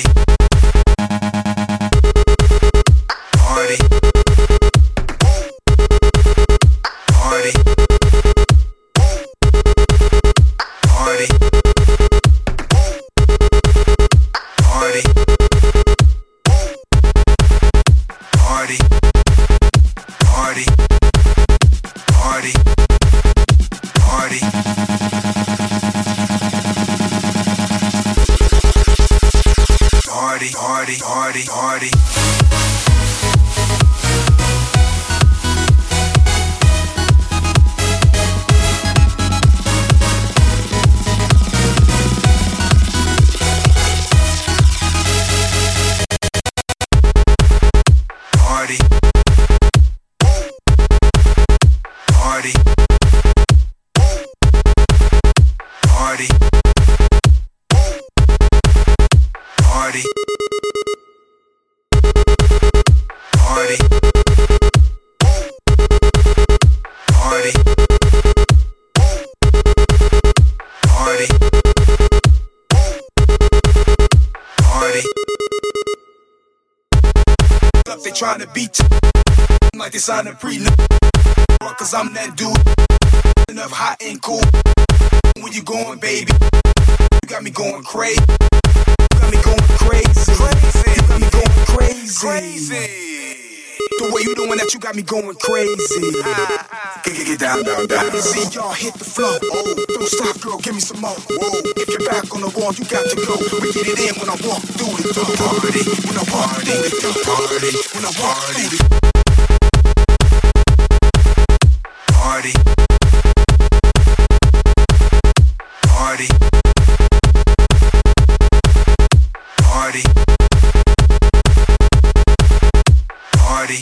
party, party, party, party, party, party, party, party. Party, party, party, party. Party, party, party, party, party, party, party, party. Up, they tryna beat you like they signed a prenup. Cause I'm that dude, enough hot and cool. Where you going, baby? You got me going crazy. You got me going crazy. You got me going crazy. The way you doing that, you got me going crazy. Get down, down, down. See y'all hit the floor. Oh, don't stop, girl, give me some more. Whoa, if you're back on the wall, you got to go. We get it in when I walk through the door. Party, when I walk through the door. Party, when I walk through the door.